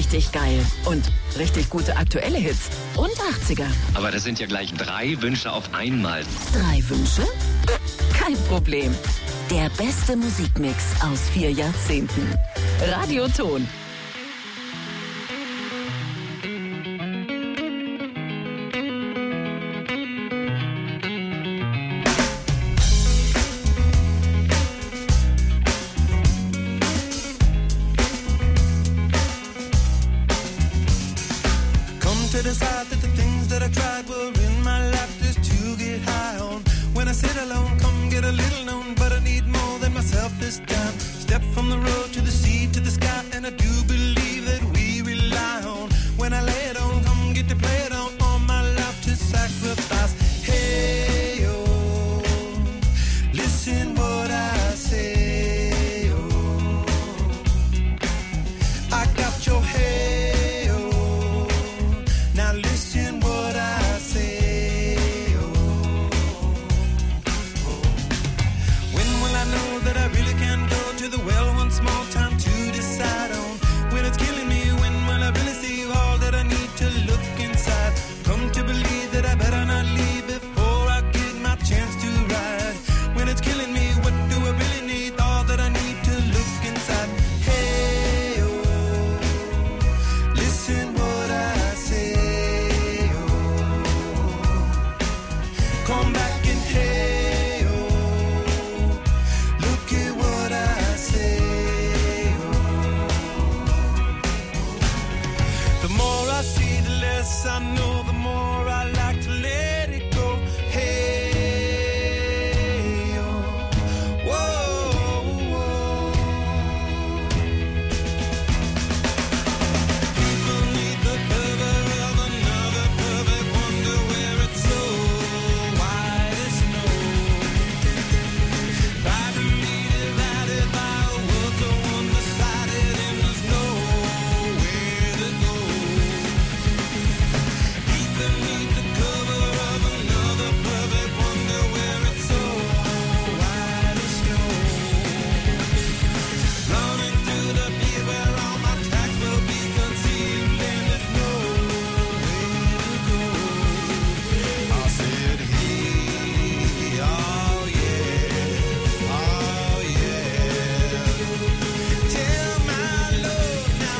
richtig geil. Und richtig gute aktuelle Hits. Und 80er. Aber das sind ja gleich 3 Wünsche auf einmal. 3 Wünsche? Kein Problem. Der beste Musikmix aus 4 Jahrzehnten. Radioton. To decide that the things that I tried were in my life just to get high on. When I sit alone, come get a little known, but I need more than myself this time. Step from the road to the sea to the sky, and I do believe that we rely on. When I lay it on, come get to play it on, all my life to sacrifice. Hey, oh, listen what I say, oh, I got your head. Small time to decide on when it's killing me. When will I really see all that I need to look inside? Come to believe that I better not leave before I get my chance to ride. When it's killing me, what do I really need? All that I need to look inside. Hey, oh, listen what I say, oh, come back and hey, oh, look at what I say. I know the more I like to let it go. Hey, oh, whoa, whoa. People need the cover of another perfect wonder where it's so white as snow. Privately divided by a world so one-sided, and there's nowhere to go. Beneath the cover of another perfect wonder where it's so white as snow. Running through the beat where all my tracks will be concealed, and there's no way to go. I said, hey, oh yeah, oh yeah. Tell my Lord now,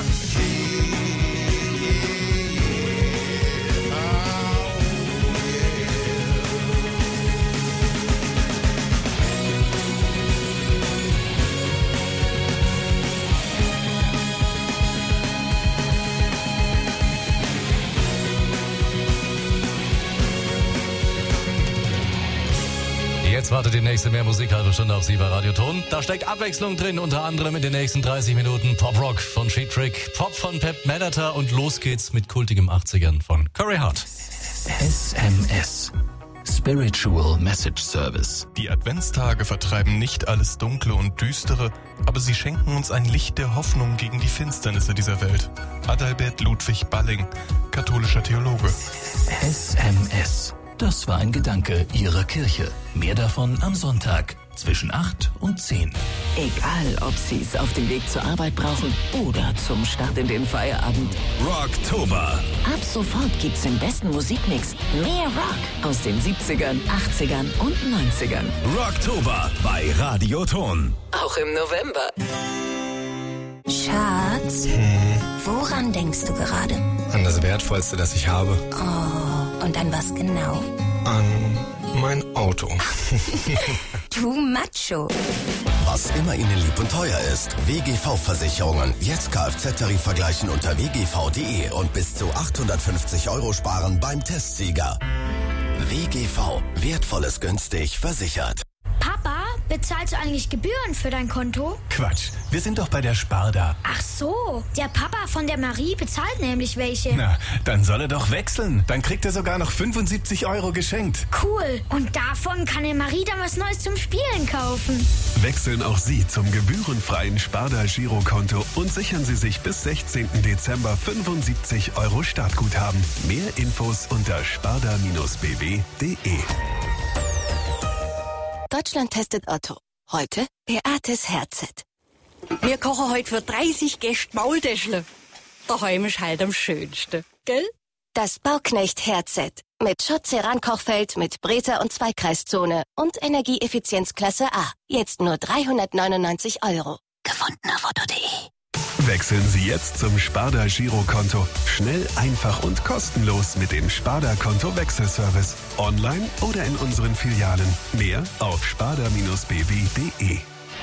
Jetzt wartet die nächste mehr Musik, halbe Stunde auf Sie bei Radioton. Da steckt Abwechslung drin, unter anderem in den nächsten 30 Minuten Pop-Rock von Cheap Trick, Pop von Pep Manata und los geht's mit kultigem 80ern von Curry Hart. SMS. Spiritual Message Service. Die Adventstage vertreiben nicht alles Dunkle und Düstere, aber sie schenken uns ein Licht der Hoffnung gegen die Finsternisse dieser Welt. Adalbert Ludwig Balling, katholischer Theologe. SMS. Das war ein Gedanke Ihrer Kirche. Mehr davon am Sonntag zwischen 8 und 10. Egal, ob Sie es auf dem Weg zur Arbeit brauchen oder zum Start in den Feierabend. Rocktober. Ab sofort gibt's im besten Musikmix mehr Rock aus den 70ern, 80ern und 90ern. Rocktober bei Radioton. Auch im November. Schatz, woran denkst du gerade? An das Wertvollste, das ich habe. Oh, und an was genau? An mein Auto. Du Macho. Was immer Ihnen lieb und teuer ist. WGV-Versicherungen. Jetzt Kfz-Tarif vergleichen unter wgv.de und bis zu 850 € sparen beim Testsieger. WGV. Wertvolles günstig versichert. Papa, bezahlst du eigentlich Gebühren für dein Konto? Quatsch, wir sind doch bei der Sparda. Ach so, der Papa von der Marie bezahlt nämlich welche. Na, dann soll er doch wechseln. Dann kriegt er sogar noch 75 € geschenkt. Cool, und davon kann der Marie dann was Neues zum Spielen kaufen. Wechseln auch Sie zum gebührenfreien Sparda-Girokonto und sichern Sie sich bis 16. Dezember 75 € Startguthaben. Mehr Infos unter sparda-bw.de. Deutschland testet Otto. Heute Beates Herzet. Wir kochen heute für 30 Gäste Maultäschle. daheim ist halt am schönsten, gell? Das Bauknecht-Herdset mit Schott-Ceran-Kochfeld mit Breter- und Zweikreiszone und Energieeffizienzklasse A. Jetzt nur 399 €. Gefunden auf otto.de. Wechseln Sie jetzt zum Sparda-Girokonto. Schnell, einfach und kostenlos mit dem Sparda-Konto-Wechselservice. Online oder in unseren Filialen. Mehr auf sparda-bw.de.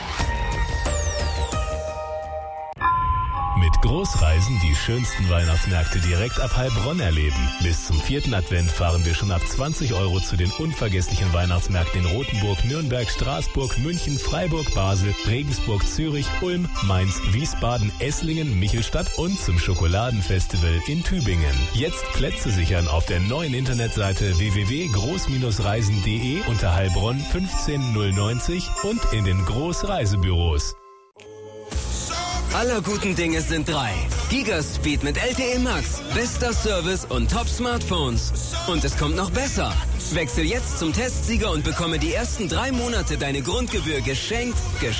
Mit Großreisen die schönsten Weihnachtsmärkte direkt ab Heilbronn erleben. Bis zum 4. Advent fahren wir schon ab 20 € zu den unvergesslichen Weihnachtsmärkten in Rothenburg, Nürnberg, Straßburg, München, Freiburg, Basel, Regensburg, Zürich, Ulm, Mainz, Wiesbaden, Esslingen, Michelstadt und zum Schokoladenfestival in Tübingen. Jetzt Plätze sichern auf der neuen Internetseite www.groß-reisen.de unter Heilbronn 15090 und in den Großreisebüros. Aller guten Dinge sind 3. Gigaspeed mit LTE Max, bester Service und Top-Smartphones. Und es kommt noch besser. Wechsel jetzt zum Testsieger und bekomme die ersten 3 Monate deine Grundgebühr geschenkt.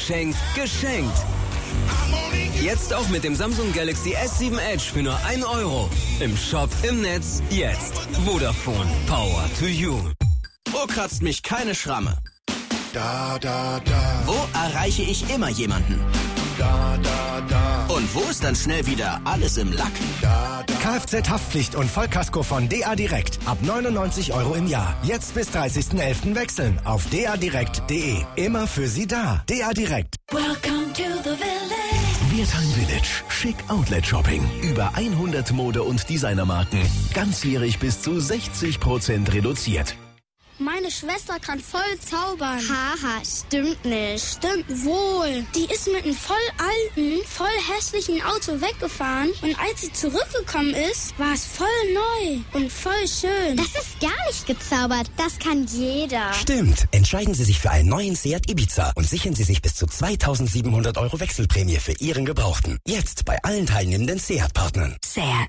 Jetzt auch mit dem Samsung Galaxy S7 Edge für nur 1 €. Im Shop, im Netz, jetzt. Vodafone, Power to you. Wo kratzt mich keine Schramme? Da. Wo erreiche ich immer jemanden? Da. Und wo ist dann schnell wieder alles im Lack? Da. Kfz-Haftpflicht und Vollkasko von DA Direkt. Ab 99 € im Jahr. Jetzt bis 30.11. wechseln auf dadirekt.de. Immer für Sie da. DA Direkt. Welcome to the village. Wertheim Village. Schick Outlet Shopping. Über 100 Mode- und Designermarken. Ganzjährig bis zu 60% reduziert. Meine Schwester kann voll zaubern. Haha, stimmt nicht. Stimmt wohl. Die ist mit einem voll alten, voll hässlichen Auto weggefahren und als sie zurückgekommen ist, war es voll neu und voll schön. Das ist gar nicht gezaubert. Das kann jeder. Stimmt. Entscheiden Sie sich für einen neuen Seat Ibiza und sichern Sie sich bis zu 2.700 € Wechselprämie für Ihren Gebrauchten. Jetzt bei allen teilnehmenden Seat-Partnern. Seat.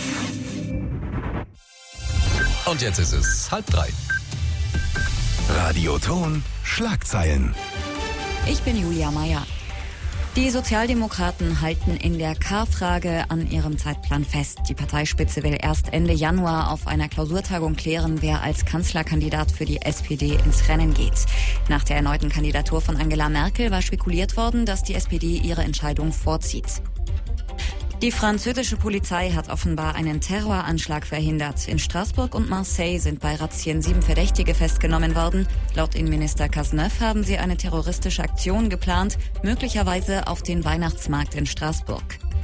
Und jetzt ist es 2:30. Radioton Schlagzeilen. Ich bin Julia Meyer. Die Sozialdemokraten halten in der K-Frage an ihrem Zeitplan fest. Die Parteispitze will erst Ende Januar auf einer Klausurtagung klären, wer als Kanzlerkandidat für die SPD ins Rennen geht. Nach der erneuten Kandidatur von Angela Merkel war spekuliert worden, dass die SPD ihre Entscheidung vorzieht. Die französische Polizei hat offenbar einen Terroranschlag verhindert. In Straßburg und Marseille sind bei Razzien 7 Verdächtige festgenommen worden. Laut Innenminister Cazeneuve haben sie eine terroristische Aktion geplant, möglicherweise auf den Weihnachtsmarkt in Straßburg.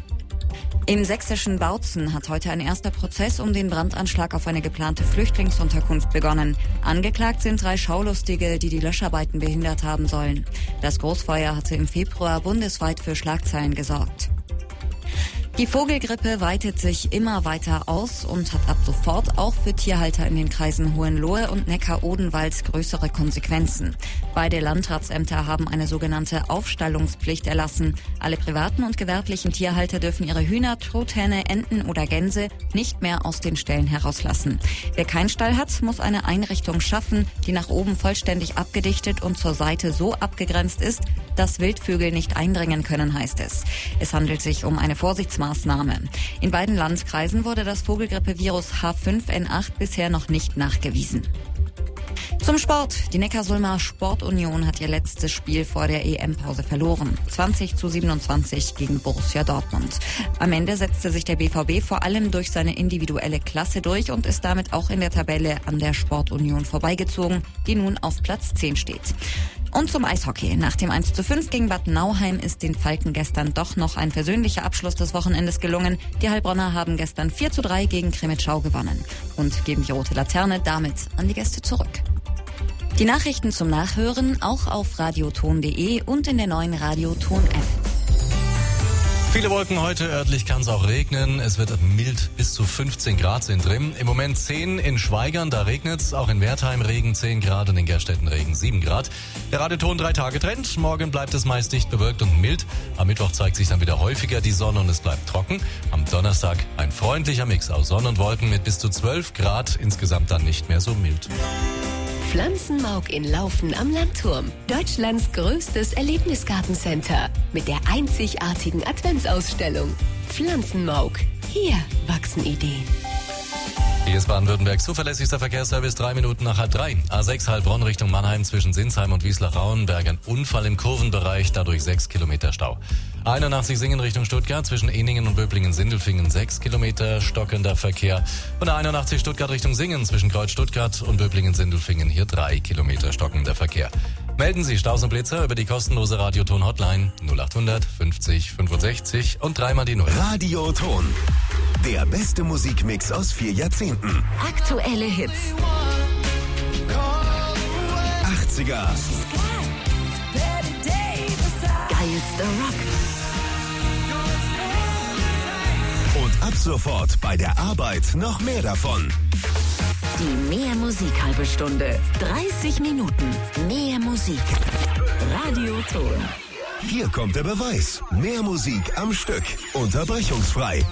Im sächsischen Bautzen hat heute ein erster Prozess um den Brandanschlag auf eine geplante Flüchtlingsunterkunft begonnen. Angeklagt sind 3 Schaulustige, die die Löscharbeiten behindert haben sollen. Das Großfeuer hatte im Februar bundesweit für Schlagzeilen gesorgt. Die Vogelgrippe weitet sich immer weiter aus und hat ab sofort auch für Tierhalter in den Kreisen Hohenlohe und Neckar-Odenwald größere Konsequenzen. Beide Landratsämter haben eine sogenannte Aufstallungspflicht erlassen. Alle privaten und gewerblichen Tierhalter dürfen ihre Hühner, Truthähne, Enten oder Gänse nicht mehr aus den Ställen herauslassen. Wer keinen Stall hat, muss eine Einrichtung schaffen, die nach oben vollständig abgedichtet und zur Seite so abgegrenzt ist, dass Wildvögel nicht eindringen können, heißt es. Es handelt sich um eine Vorsichtsmaßnahme. In beiden Landkreisen wurde das Vogelgrippevirus H5N8 bisher noch nicht nachgewiesen. Zum Sport. Die Neckarsulmer Sportunion hat ihr letztes Spiel vor der EM-Pause verloren. 20:27 gegen Borussia Dortmund. Am Ende setzte sich der BVB vor allem durch seine individuelle Klasse durch und ist damit auch in der Tabelle an der Sportunion vorbeigezogen, die nun auf Platz 10 steht. Und zum Eishockey. Nach dem 1:5 gegen Bad Nauheim ist den Falken gestern doch noch ein versöhnlicher Abschluss des Wochenendes gelungen. Die Heilbronner haben gestern 4:3 gegen Krimitschau gewonnen und geben die rote Laterne damit an die Gäste zurück. Die Nachrichten zum Nachhören auch auf radioton.de und in der neuen Radioton-App. Viele Wolken heute, örtlich kann es auch regnen. Es wird mild, bis zu 15 Grad sind drin. Im Moment 10 in Schweigern, da regnet es. Auch in Wertheim Regen 10 Grad und in Gerstetten Regen 7 Grad. Der Radioton 3-Tage-Trend. Morgen bleibt es meist dicht bewölkt und mild. Am Mittwoch zeigt sich dann wieder häufiger die Sonne und es bleibt trocken. Am Donnerstag ein freundlicher Mix aus Sonne und Wolken mit bis zu 12 Grad. Insgesamt dann nicht mehr so mild. Pflanzenmauk in Laufen am Landturm. Deutschlands größtes Erlebnisgartencenter mit der einzigartigen Adventsausstellung. Pflanzenmauk. hier wachsen Ideen. Hier ist Baden-Württembergs zuverlässigster Verkehrsservice, 3 Minuten nach 2:30. A6 Heilbronn Richtung Mannheim zwischen Sinsheim und Wiesler-Rauenberg. Ein Unfall im Kurvenbereich, dadurch 6 Kilometer Stau. 81 Singen Richtung Stuttgart zwischen Eningen und Böblingen-Sindelfingen 6 Kilometer stockender Verkehr. Und der 81 Stuttgart Richtung Singen zwischen Kreuz Stuttgart und Böblingen-Sindelfingen hier 3 Kilometer stockender Verkehr. Melden Sie Staus und Blitzer über die kostenlose Radioton-Hotline 0800 50 65 und 3 die 0. Radioton. Der beste Musikmix aus 4 Jahrzehnten. Aktuelle Hits. 80er. Geilster Rock. Und ab sofort bei der Arbeit noch mehr davon. Die Mehr Musik halbe Stunde. 30 Minuten. Mehr Musik. Radioton. Hier kommt der Beweis. Mehr Musik am Stück. Unterbrechungsfrei.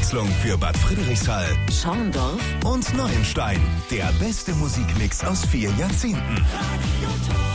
Abwechslung für Bad Friedrichshall, Schorndorf und Neuenstein. Der beste Musikmix aus 4 Jahrzehnten. Radio Tor.